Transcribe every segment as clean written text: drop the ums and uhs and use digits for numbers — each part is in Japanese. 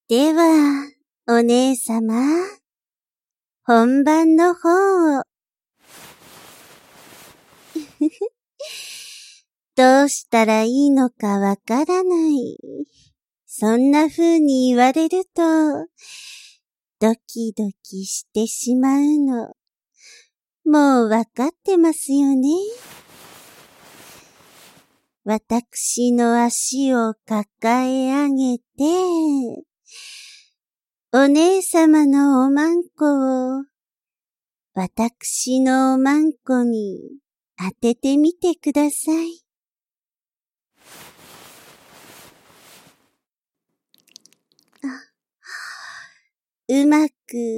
では、お姉様、本番の方を。どうしたらいいのかわからない。そんな風に言われると、ドキドキしてしまうの。もうわかってますよね。私の足を抱え上げて、お姉様のおまんこを、私のおまんこに当ててみてください。うまく、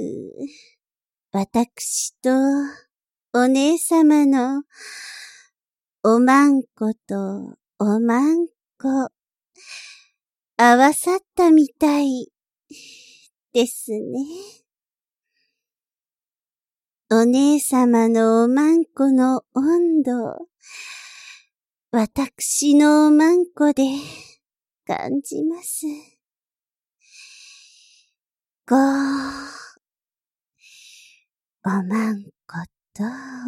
私とお姉様のおまんことおまんこ、合わさったみたいですね。お姉様のおまんこの温度、私のおまんこで感じます。おまんこと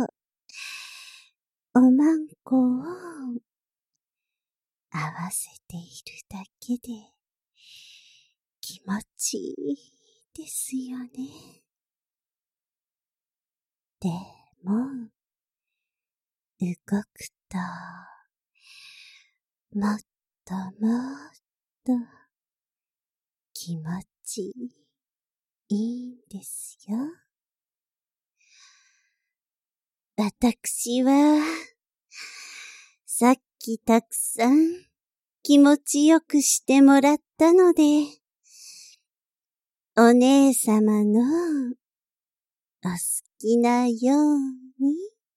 おまんこを合わせているだけで気持ちいいですよね。でも、動くと、もっともっと気持ちいいんですよ。私は、さっきたくさん気持ちよくしてもらったので、お姉様のお好きなように、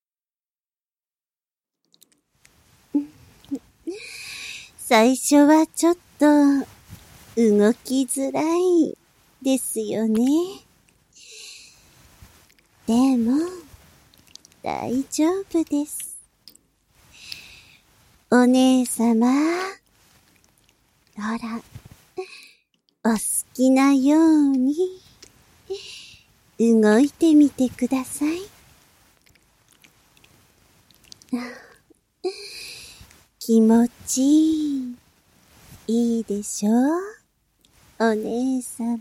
最初はちょっと動きづらいですよね。でも、大丈夫です。お姉様、ほら、お好きなように、動いてみてください。気持ちいいでしょう、お姉様。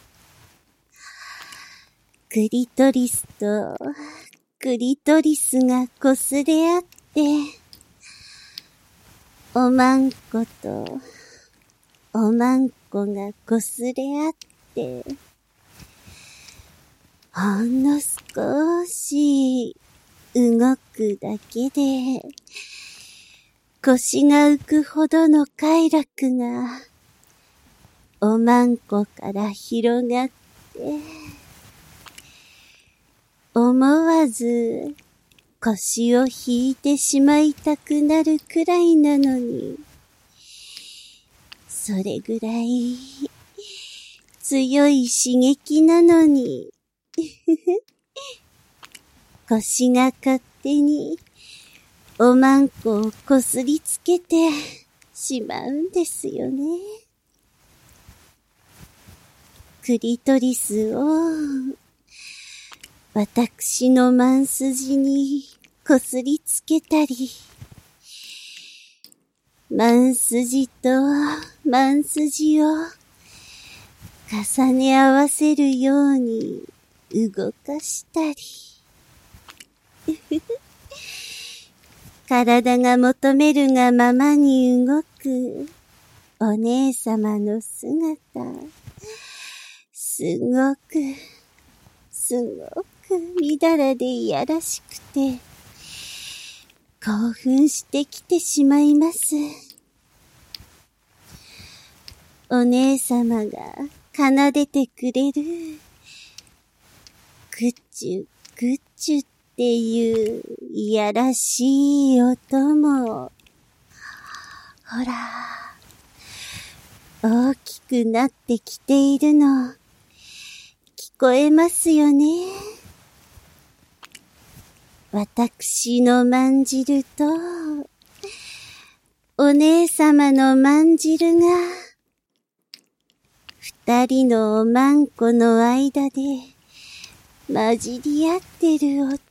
クリトリスとクリトリスが擦れ合って、おまんことおまんこが擦れ合って、ほんの少し動くだけで、腰が浮くほどの快楽が、おまんこから広がって、思わず腰を引いてしまいたくなるくらいなのに、それぐらい強い刺激なのに、腰が勝手におまんこをこすりつけてしまうんですよね。クリトリスを私のまんすじにこすりつけたり、まんすじとまんすじを重ね合わせるように動かしたり、体が求めるがままに動くお姉様の姿、すごくみだらでいやらしくて、興奮してきてしまいます。お姉様が奏でてくれる、グッチュグッチュっていういやらしい音も、ほら、大きくなってきているの、聞こえますよね。私のまんじると、お姉様のまんじるが、 二人のおまんこの間で混じり合ってる音。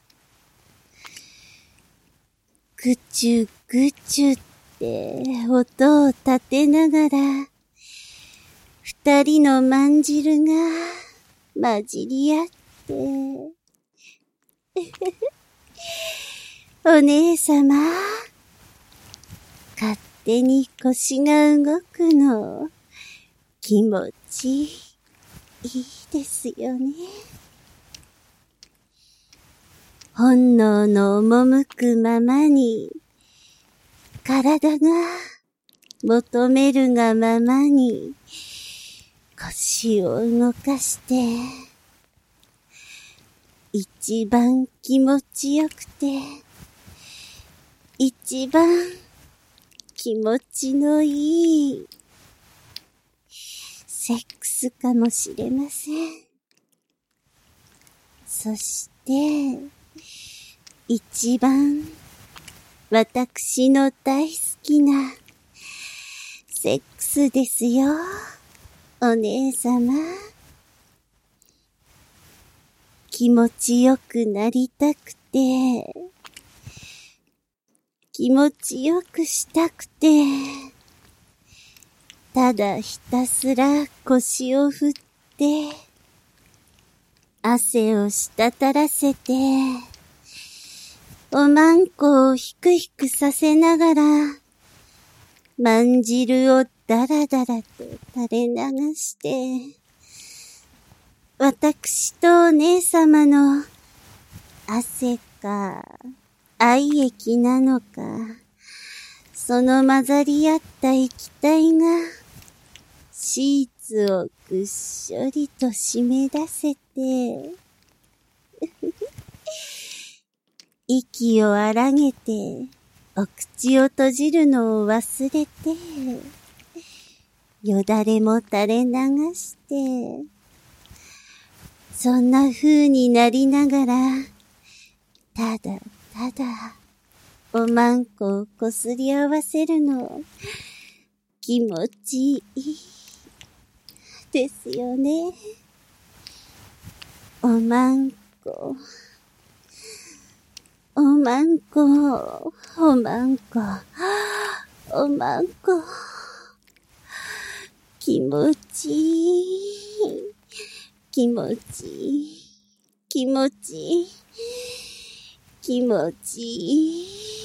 ぐちゅぐちゅって音を立てながら、二人のまんじるが混じり合って、お姉様、勝手に腰が動くの、気持ちいいですよね。本能の赴くままに、体が求めるがままに、腰を動かして、一番気持ちよくて、一番気持ちのいいセックスかもしれません。そして、一番私の大好きなセックスですよ、お姉様。気持ちよくなりたくて、気持ちよくしたくて、ただひたすら腰を振って、汗を滴らせて、おまんこをひくひくさせながら、まんじるをだらだらと垂れ流して、私とお姉様の汗か愛液なのか、その混ざり合った液体がシーツをぐっしょりと締め出せて、息を荒げてお口を閉じるのを忘れて、よだれも垂れ流して、そんな風になりながら、ただただおまんこをこすり合わせるの気持ちいいですよね。おまんこ、おまんこ、おまんこ、おまんこ、気持ちいい、気持ちいい、気持ちいい、気持ちい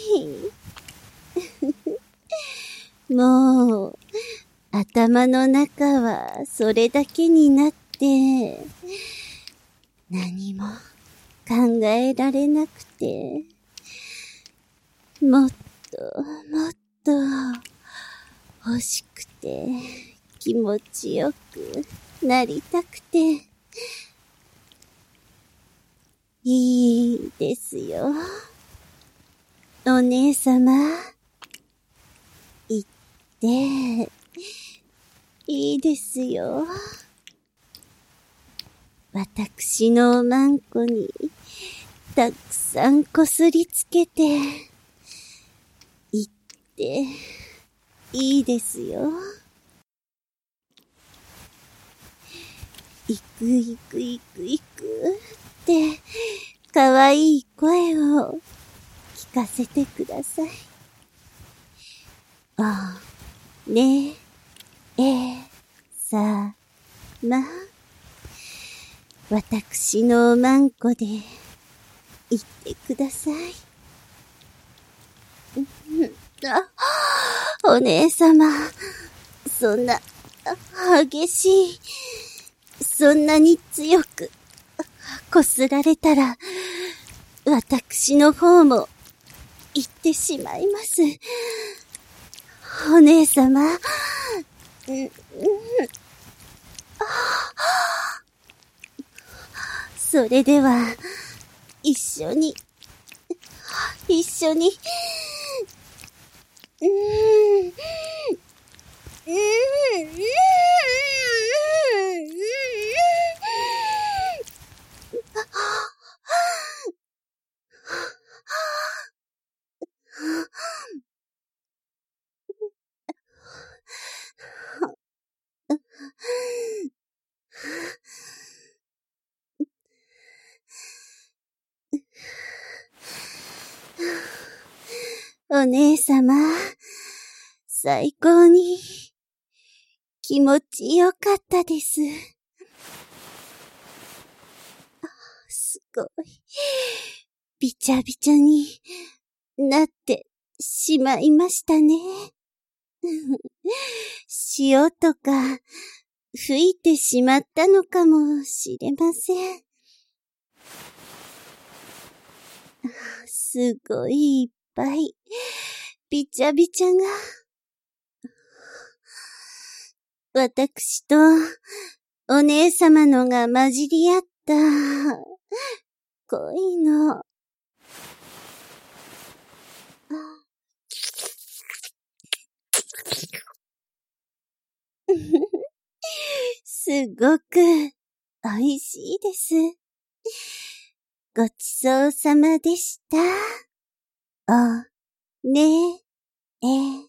い。もう、頭の中はそれだけになって、何も考えられなくて、もっともっと欲しくて、気持ちよくなりたくて、いいですよ。お姉様、言って、いいですよ。私のおまんこに、たくさんこすりつけて、言って、いいですよ。いくいくいくいくって、かわいい声を聞かせてください。おねえさま。私のおまんこで言ってください。お姉様、そんな激しい、そんなに強くこすられたら、私の方も言ってしまいます。お姉様、それでは、一緒に、一緒に、 お姉様、最高に気持ちよかったです。すごい。びちゃびちゃになってしまいましたね。潮とか吹いてしまったのかもしれません。すごいいっぱいびちゃびちゃが私とお姉様のが混じり合った恋のすごく美味しいです。ごちそうさまでした。おねえ。